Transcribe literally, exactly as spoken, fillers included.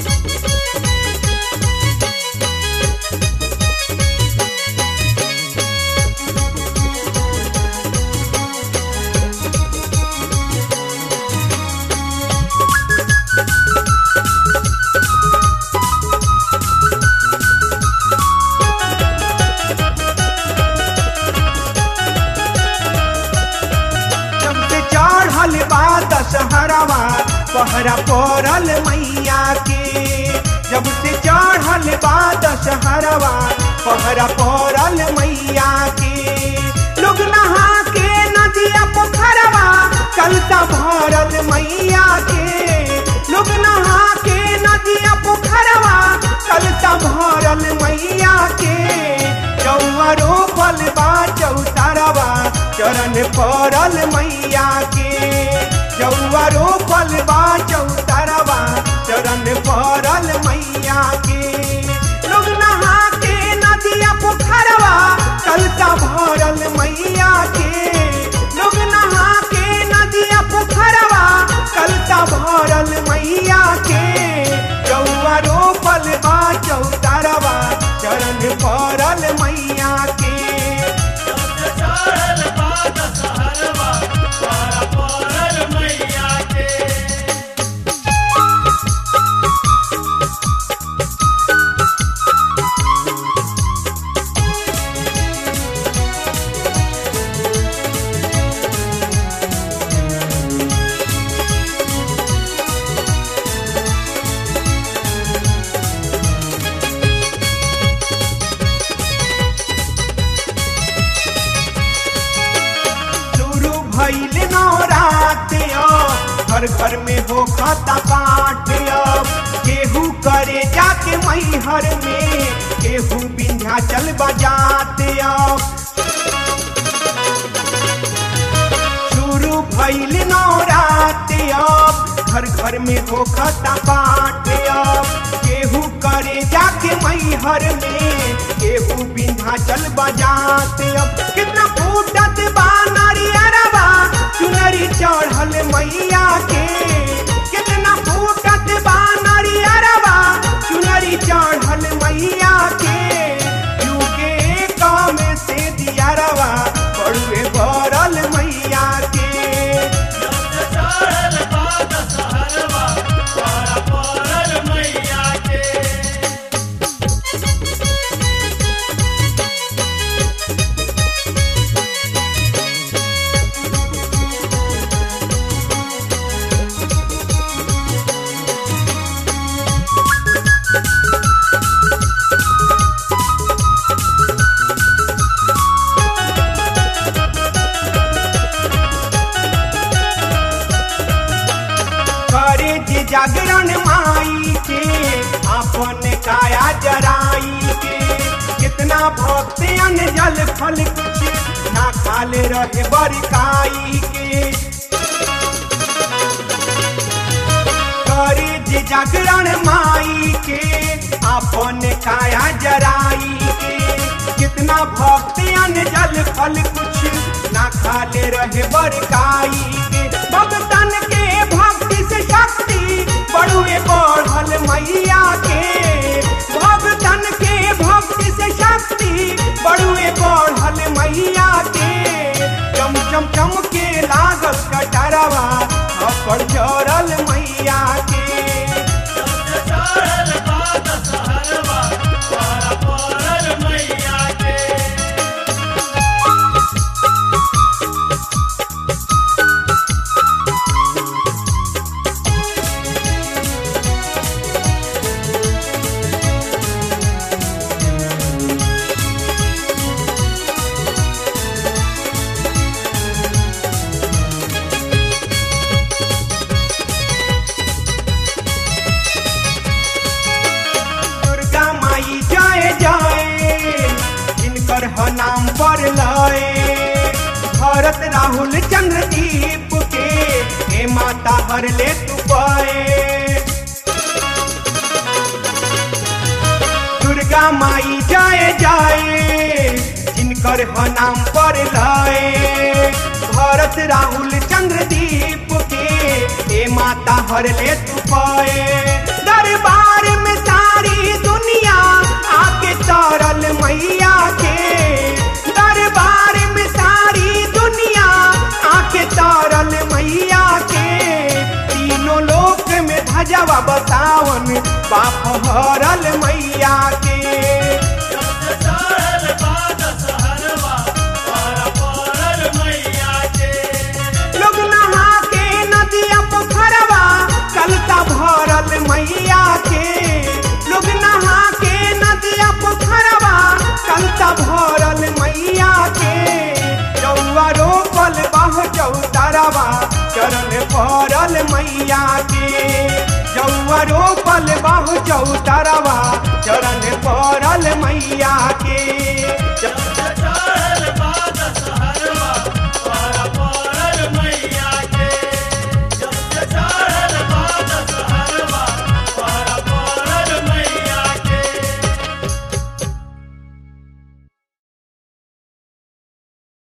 दशहरावा पहरा पड़ल मैया के, जब से चढ़ल बा दशहरावा पहरा पड़ल मैया के। लोग नहा के नदिया पोखरवा कलसा भरल मैया के, लोग नहा के नदिया पोखरवा कलसा भरल मैया के। चौवा रोपल बा चौतारवा चरण पड़ल मैया के, चौवा रोपल बा चौतारवा चरण पड़ल मैया के। लोग नहा के नदिया पोखरवा कलसा भरल मैया के, लोग नहा के नदिया पोखरवा कलसा भरल मैया के। चौवा रोपल बा चौतारवा चरण पड़ल मैया के। भइल नौरात घर घर में हो खाता पाठ, केहू करे जाके मैहर में, केहू विंध्याचल बजात। शुरू भइल नौरात घर घर में हो खाता पाठ, केहू करे जाके मैहर में, केहू विंध्याचल बजात। कितना फूटत बा नारियरवा चुनरी चढ़ल मैया के, कितना फूटत बा नारियरवा चुनरी चढ़ल मैया के। युगे काम से दियारवा बड़ुए बरल मैया के। जागरण माई के अपन काया जराई के, कितना भक्त अन्न जल फल कुछ ना खाले रहे बरकाई के। करे जे जागरण माई के अपन काया जराई के, कितना भक्त अन्न जल फल कुछ ना खाले रहे बरकाई के। भक्तन के भक्ति से शक्ति बड़ुए बढ़ल मैया के, भक्तन के भक्ति से शक्ति बड़ुए बढ़ल मैया के। चम चम चम के लागल कटरवा अपड़ जरल मैया के। नाम पर लाए भरत राहुल चंद्रदीप के, हे माता हर ले तू पाए। दुर्गा माई जाए जाए जिनकर नाम पर लाए भरत राहुल चंद्रदीप के, हे माता हर ले तू पाए। दरबार बतावन बाप हरल मैया के। लोग नहा के नदिया पोखरवा कलता भरल मैया के। लोग नहा के नदिया पोखरवा कलता भरल मैया के। जौआ रोपल बाह चौतरवा चरण पड़ल मैया के। जौआ रोपल बाह चौतरवा चरण पड़ल मैया के।